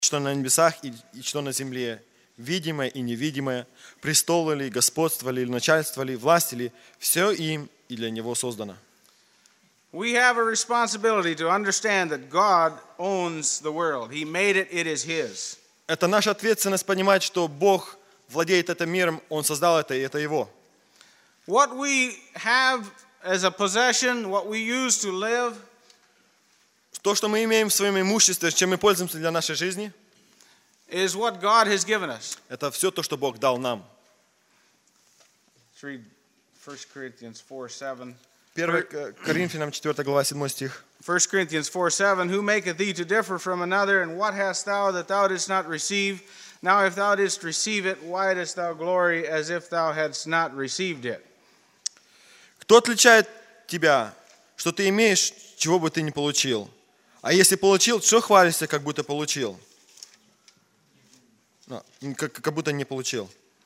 что на небесах и что на земле, видимое и невидимое, престолы ли, господство ли, начальство ли, власть ли, все им и для Него создано. We have a responsibility to understand that God owns the world. He made it, it is His. Это наша ответственность понимать, что Бог владеет этим миром, Он создал это, и это Его. What we have as a possession, what we use to live, То, что мы имеем в своем имуществе, чем мы пользуемся для нашей жизни, is what God has given us. это все то, что Бог дал нам. Let's read 1 Corinthians 4:7. 1 Коринфянам 4 глава 7 стих. 1 Corinthians 4:7, Who maketh thee to differ from another, and what hast thou that thou didst not receive? Now if thou didst receive it, why dost thou glory as if thou hadst not received it? Кто отличает тебя, что ты имеешь, чего бы ты не получил? А если получил, что хвалишься, как будто получил? Как будто не получил.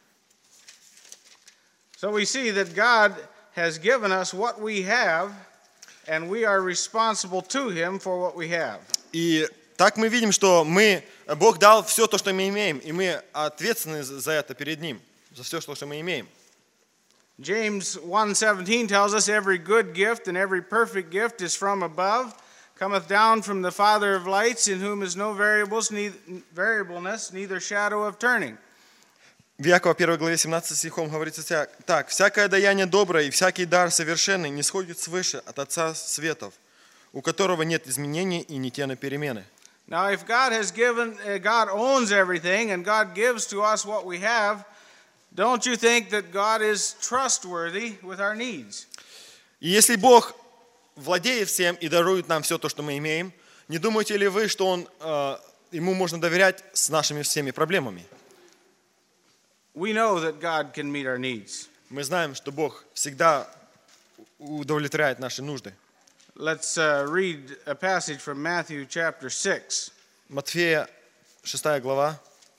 So we see that God has given us what we have, and we are responsible to Him for what we have. И так мы видим, что Бог дал все то, что мы имеем, и мы ответственны за это перед Ним, за все, что мы имеем. James 1:17 tells us every good gift and every perfect gift is from above, cometh down from the Father of lights, in whom is no variableness, neither shadow of turning. В Иакова 1 главе 17 стихом говорится так: «Всякое даяние доброе и всякий дар совершенный не сходит свыше от Отца светов, у которого нет изменений и ни тени перемены». Now, if God owns everything, and God gives to us what we have, don't you think that God is trustworthy with our needs? И если Бог владеет всем и дарует нам все то, что мы имеем, не думаете ли вы, что Ему можно доверять с нашими всеми проблемами? We know that God can meet our needs. Мы знаем, что Бог всегда удовлетворяет наши нужды. Let's read a passage from Matthew chapter 6. Матфея 6 глава.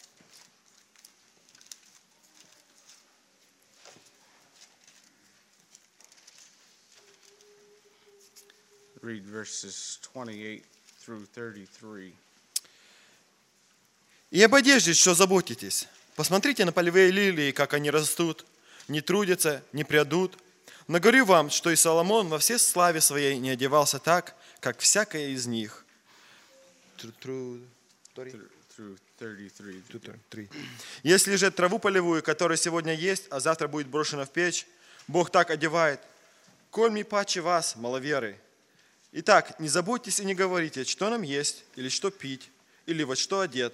Read verses 28 through 33. «И об одежде, что заботитесь? Посмотрите на полевые лилии, как они растут, не трудятся, не прядут. Но говорю вам, что и Соломон во всей славе своей не одевался так, как всякая из них». Through 33. «Если же траву полевую, которая сегодня есть, а завтра будет брошена в печь, Бог так одевает, коль ми паче вас, маловеры. Итак, не заботьтесь и не говорите, что нам есть, или что пить, или во что одет.